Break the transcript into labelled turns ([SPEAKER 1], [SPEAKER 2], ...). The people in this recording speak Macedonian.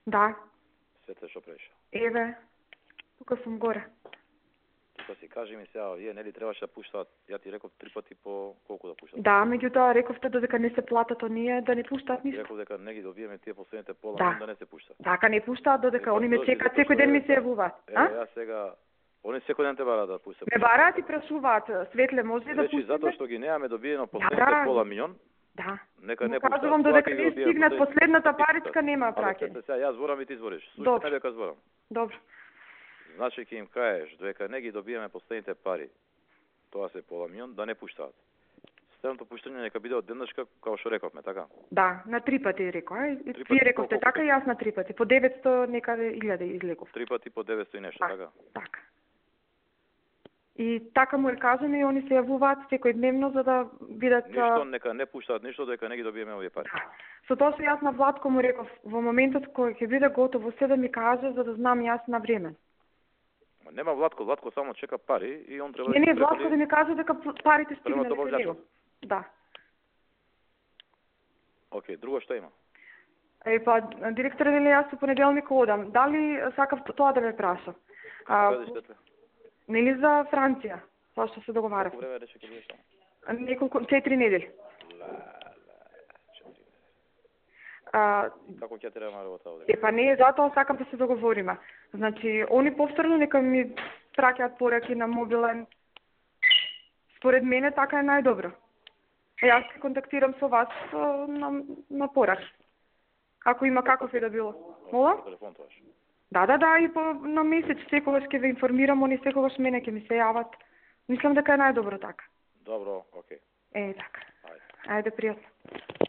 [SPEAKER 1] Да.
[SPEAKER 2] Светле, што правиш?
[SPEAKER 1] Еве, тука сум горе.
[SPEAKER 2] Тука си, кажи ми сега, вие нели требаше да пуштаат, ја ти реков 3 пати по колку да пуштаат?
[SPEAKER 1] Да, меѓутоа рековте додека не се платат оние да не пуштаат ништо.
[SPEAKER 2] Реков дека не ги добиеме тие последните пола
[SPEAKER 1] Да.
[SPEAKER 2] да не се пуштаат.
[SPEAKER 1] Така не пуштаат додека они ме чекаат секој ден ми се јавуваат.
[SPEAKER 2] Ја сега они секој ден те бараат да пуштат.
[SPEAKER 1] Ме бараат и прашуваат, Светле, може ли да пуштиме?
[SPEAKER 2] Речи затоа што ги немаме добиено последните пола милион.
[SPEAKER 1] Да.
[SPEAKER 2] Нека не пуштаат.
[SPEAKER 1] Кажувам додека не стигнат последната паричка нема праќање.
[SPEAKER 2] Сега јас зборам и ти збориш.
[SPEAKER 1] Добро.
[SPEAKER 2] Слушај дека зборам.
[SPEAKER 1] Добро.
[SPEAKER 2] Значи ќе им кажеш дека не ги добиеме последните пари. Тоа се пола милион да не пуштаат. Следното пуштање нека биде од денешка, како што рековме, така?
[SPEAKER 1] Да, на 3 пати реков, Вие рековте така и јас на 3 пати. По 900 некаде 1000 излегов.
[SPEAKER 2] 3 пати по 900 и нешто, така?
[SPEAKER 1] Така. И така му е кажано и они се јавуваат секојдневно за да видат
[SPEAKER 2] Ништо нека не пуштаат ништо дека не ги добиеме овие пари.
[SPEAKER 1] Да. Со тоа што јас на Владко му реков во моментот кој ќе биде готово се да ми каже за да знам јас на време.
[SPEAKER 2] Нема Владко само чека пари и он треба
[SPEAKER 1] Не, Владко да ми каже дека парите стигнале
[SPEAKER 2] кон него.
[SPEAKER 1] Да.
[SPEAKER 2] Океј, друго што има?
[SPEAKER 1] Па, директор, нели јас во понеделник одам. Дали сакав тоа да ме праша? Нели за Франција, тоа што се договарав.
[SPEAKER 2] Колку време рече ќе бидеш таму?
[SPEAKER 1] Неколку 4 недели.
[SPEAKER 2] Како ќе треба на работа овде?
[SPEAKER 1] Па не, затоа сакам да се договориме. Значи, они повторно нека ми праќаат пораки на мобилен. Според мене така е најдобро. Јас се контактирам со вас на порак. Ако има каков и да било. Мола?
[SPEAKER 2] Телефон тоаш.
[SPEAKER 1] Да, и на месец секогаш ќе ве информирам, они секогаш мене ќе ми се јават. Мислам дека е најдобро така.
[SPEAKER 2] Добро, окей.
[SPEAKER 1] Така. Ајде пријатно.